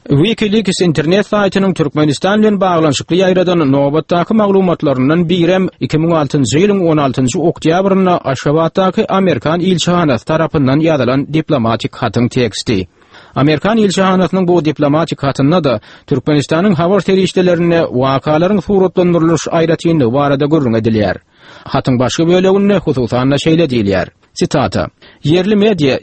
Wikileaks internet saytynyň Türkmenistan bilen baglanşykly ýaýradan nobatdaky maglumatlarynyň birem 2006-njy ýylyň 16-njy oktýabryna Aşgabatdaky Amerikan ilçihanasy tarapyndan ýazylan diplomatik hatyň teksti. Amerikan ilçihanasynyň bu diplomatik hatynda da Türkmenistanyň habar terişdelerine wakalaryň suratlandyrylyş aýratyny barada görüň edilýär. Hatyň başga böleginde hususan şeýle diýilýär. Sitata: Yerli media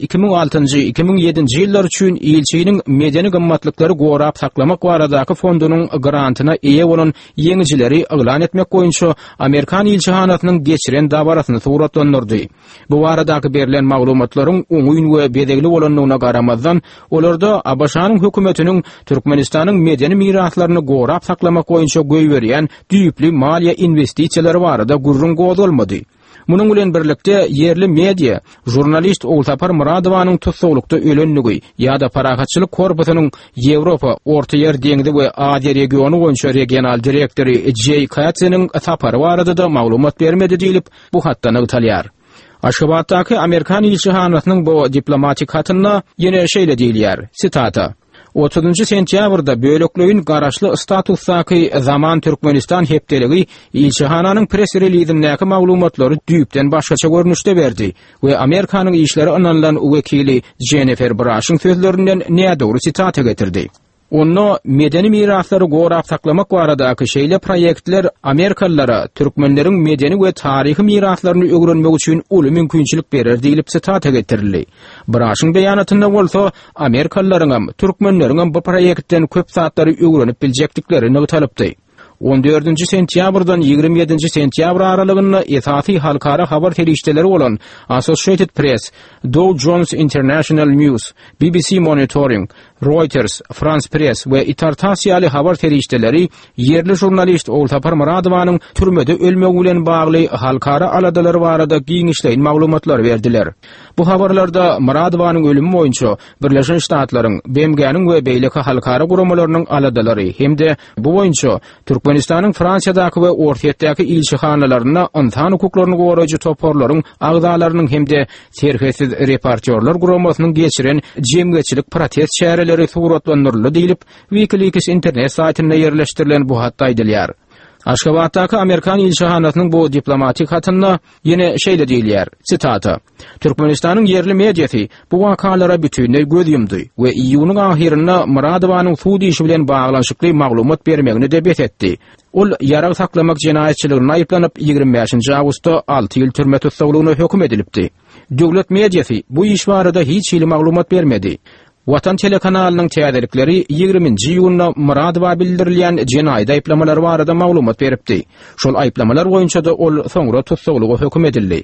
2006-2007 ýyllar üçin ilçiniň medeni gymmatlyklary gorap saklamak baradaky fondunyň grantyna eýe bolan ýeňijileri elan etmek boýunça Amerikan ilçihanasynyň geçiren dabarasyny suratlandyrdy. Bu baradaky berilen maglumatlaryň oňuň we bedegli bolanlygyna garamazdan olarda Abaşanyň hökümetiniň Türkmenistanyň medeni miraslaryny gorap saklamak boýunça göýberýän düýpli maliýe investisiýalary barada gurrun gozulmady. Munun bilen birlikde yerli media, jurnalist Oğultapar Muradowanyň tutsaglykda ölenligi ýa-da parahatçylyk korpusynyň Ýewropa, Orta Ýer deňdi we Aziýa regiony boýunça regional direktori Jay Katzeniň sapary barada da maglumat bermedi diýilip bu hatdan ýytalýar. Aşgabatdaky Amerikan ilçihanasynyň bu diplomatik hatynda ýene şeýle diýilýär. Sitata: 30 sentýabrda bölekleýin garaşly statusdaky Zaman Türkmenistan hepdeligi ilçihananyň press relizindäki maglumatlary düýpden başgaça görnüşde berdi we Amerikanyň işleri analan wekili Jennifer Brash'ın sözlerinden nädogry sitata getirdi. Onu medeni miraslary gorap saklamak baradaky şeýle proyektler Amerikalılara türkmenleriň medeni we taryhy miraslaryny öwrenmek üçin uly mümkinçilik berer diýilip sitata getirildi. Brash'ın beýanatynda bolsa Amerikalılaryň hem türkmenleriň hem bu proyektden köp satlary öwrenip biljekdiklerini talypdy. 14 sentýabrdan 27 sentyabr aralygynda esasy halkara habar terişdeleri bolan Associated Press, Dow Jones International News, BBC Monitoring, Reuters, France Press we Itartasiýaly habar terişdeleri yerli jurnalist Oğultapar Muradowanyň türmede ölmegi bilen bagly halkara aladalary barada giňişleýän maglumatlar berdiler. Bu habarlarda Muradowanyň ölümi boýunça Birleşen Ştatlaryň, BMG-niň we beýleki halkara guramalarynyň aladalary hemde bu boýunça Türkmenistanyň Fransiýadaky we Ortaýerdaky ilçihanalaryna insan hukuklaryny goraýjy toparlaryň agdalarynyň hemde serhesiz reportyorlar guramasynyň geçiren jemgyçilik protest şäherleri suratlandyryldy diýilip Wikileaks internet saytyna ýerleşdirilen bu hatda aýdylýar. Aşgabatdaky Amerikan ilçihanasynyň bu diplomatik hatynda ýene şeýle diýilýär. Sitata: Türkmenistanyň yerli mediasy bu wakalara bütünlüği göz yumdy we iýunyň ahirinde Muradowanyň suud işi bilen baglanşykly maglumat bermegini debet etdi. Ol ýarag saklamak jenaýetçiligine aýyplanyp 25 awgustda 6 ýyl türme tutsaglygyna hökm edilipdi. Döwlet mediasy bu iş barada hiç ýyly maglumat bermedi. Watan telekanalynyň täzelikleri 20-nji ýylyna Muradowa bildirilýän jenaýat aýplamalary barada maglumat beripdi. Şol aýplamalar boýunça da ol soňra tutsaglyga hökm edildi.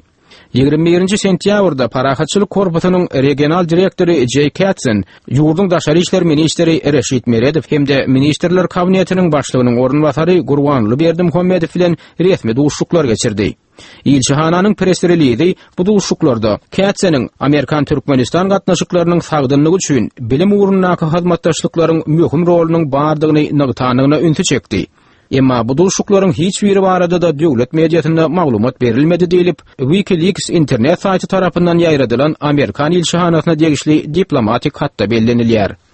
21 sentýabrda parahatçylyk korpusynyň regional direktori Jay Katzen, ýurduň daşary işler ministri Reşit Meredow hemde ministrler kabinetiniň başlygynyň orunbasary Gurbanly Berdimuhammedow bilen resmi duşuklar geçirdi. İlçihananyň press relizi bu duşuklarda Katzeniň Amerikan Türkmenistan gatnaşyklarynyň sagdynlygy üçin bilim ugrundaky hyzmatdaşlyklaryň möhüm rolunyň bardygyny nygtanygyna ünsü çekdi. Emma bu duşuklaryň hiç biri barada da döwlet mediasynda maglumat berilmedi diýilip Wikileaks internet saýty tarapyndan ýaýradylan Amerikan ilçihanasyna degişli diplomatik hatda bellenilýär.